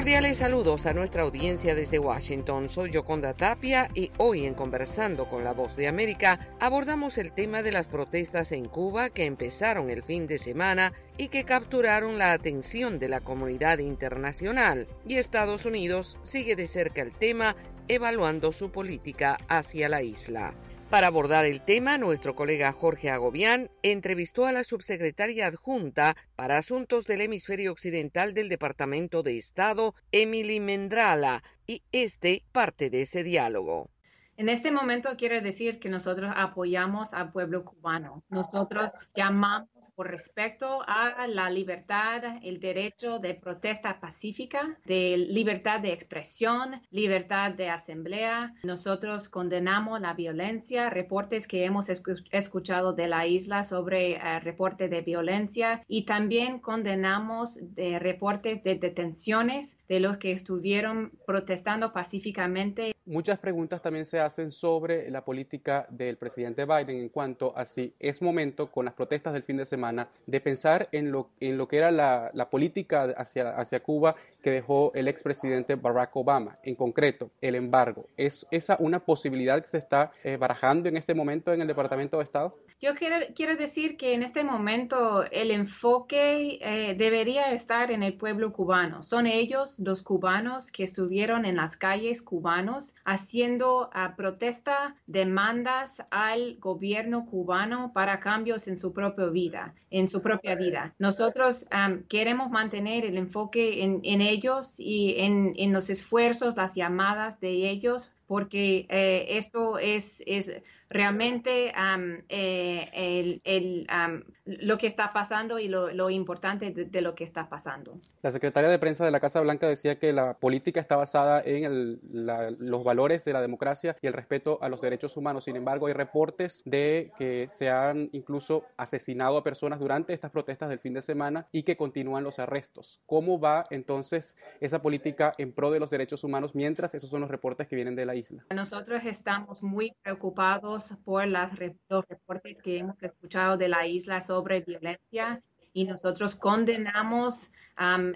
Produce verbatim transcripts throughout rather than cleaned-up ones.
Cordiales saludos a nuestra audiencia desde Washington. Soy Yoconda Tapia y hoy en Conversando con la Voz de América abordamos el tema de las protestas en Cuba que empezaron el fin de semana y que capturaron la atención de la comunidad internacional. Y Estados Unidos sigue de cerca el tema, evaluando su política hacia la isla. Para abordar el tema, nuestro colega Jorge Agobián entrevistó a la subsecretaria adjunta para Asuntos del Hemisferio Occidental del Departamento de Estado, Emily Mendrala, y este parte de ese diálogo. En este momento quiero decir que nosotros apoyamos al pueblo cubano. Nosotros llamamos por respeto a la libertad, el derecho de protesta pacífica, de libertad de expresión, libertad de asamblea. Nosotros condenamos la violencia, reportes que hemos escuchado de la isla sobre uh, reportes de violencia, y también condenamos de reportes de detenciones de los que estuvieron protestando pacíficamente. Muchas preguntas también se hacen sobre la política del presidente Biden en cuanto a si es momento, con las protestas del fin de semana, de pensar en lo, en lo que era la, la política hacia, hacia Cuba que dejó el expresidente Barack Obama. En concreto, el embargo. ¿Es esa una posibilidad que se está eh, barajando en este momento en el Departamento de Estado? Yo quiero, quiero decir que en este momento el enfoque eh, debería estar en el pueblo cubano. Son ellos, los cubanos, que estuvieron en las calles cubanos haciendo uh, protesta, demandas al gobierno cubano para cambios en su propia vida, en su propia vida. Nosotros um, queremos mantener el enfoque en, en ellos y en, en los esfuerzos, las llamadas de ellos, porque eh, esto es, es realmente um, eh, el, el, um, lo que está pasando y lo, lo importante de, de lo que está pasando. La secretaria de prensa de la Casa Blanca decía que la política está basada en el, la, los valores de la democracia y el respeto a los derechos humanos. Sin embargo, hay reportes de que se han incluso asesinado a personas durante estas protestas del fin de semana y que continúan los arrestos. ¿Cómo va entonces esa política en pro de los derechos humanos mientras esos son los reportes que vienen de la isla? Nosotros estamos muy preocupados por las, los reportes que hemos escuchado de la isla sobre violencia, y nosotros condenamos um,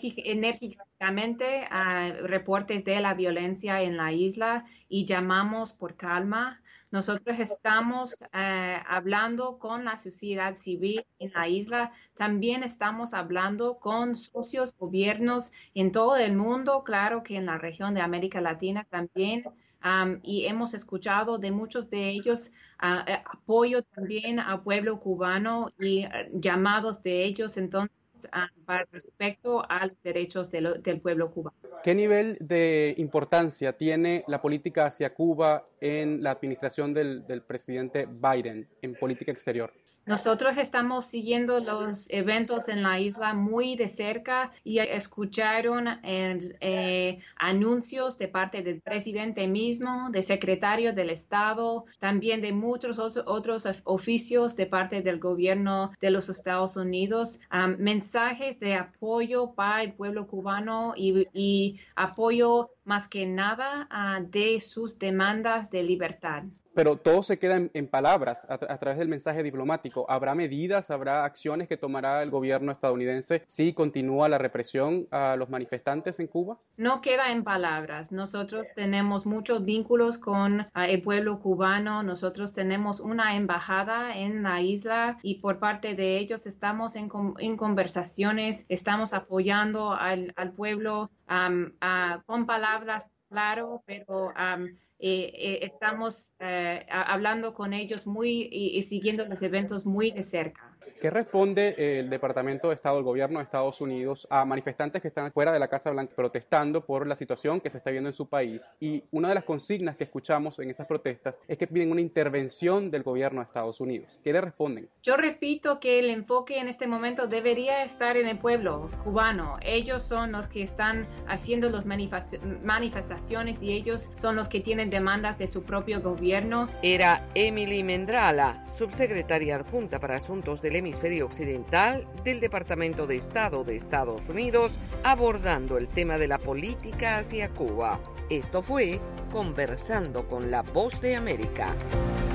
enérgicamente a uh, reportes de la violencia en la isla y llamamos por calma. Nosotros estamos uh, hablando con la sociedad civil en la isla, también estamos hablando con socios, gobiernos en todo el mundo, claro que en la región de América Latina también. Um, y hemos escuchado de muchos de ellos uh, eh, apoyo también al pueblo cubano y uh, llamados de ellos entonces uh, para respecto a los derechos de lo, del pueblo cubano. ¿Qué nivel de importancia tiene la política hacia Cuba en la administración del, del presidente Biden en política exterior? Nosotros estamos siguiendo los eventos en la isla muy de cerca y escucharon eh, eh, anuncios de parte del presidente mismo, del secretario del Estado, también de muchos otros oficios de parte del gobierno de los Estados Unidos, um, mensajes de apoyo para el pueblo cubano y, y apoyo más que nada uh, de sus demandas de libertad. Pero todo se queda en, en palabras a, a través del mensaje diplomático. ¿Habrá medidas, habrá acciones que tomará el gobierno estadounidense si continúa la represión a los manifestantes en Cuba? No queda en palabras. Nosotros tenemos muchos vínculos con uh, el pueblo cubano. Nosotros tenemos una embajada en la isla y por parte de ellos estamos en, en conversaciones, estamos apoyando al, al pueblo um, uh, con palabras, claro, pero um, Eh, eh, estamos eh, hablando con ellos muy y, y siguiendo los eventos muy de cerca. ¿Qué responde el Departamento de Estado, el gobierno de Estados Unidos, a manifestantes que están fuera de la Casa Blanca protestando por la situación que se está viendo en su país? Y una de las consignas que escuchamos en esas protestas es que piden una intervención del gobierno de Estados Unidos. ¿Qué le responden? Yo repito que el enfoque en este momento debería estar en el pueblo cubano. Ellos son los que están haciendo las manifestaciones y ellos son los que tienen demandas de su propio gobierno. Era Emily Mendrala, subsecretaria adjunta para Asuntos del Hemisferio Occidental del Departamento de Estado de Estados Unidos, abordando el tema de la política hacia Cuba. Esto fue Conversando con la Voz de América.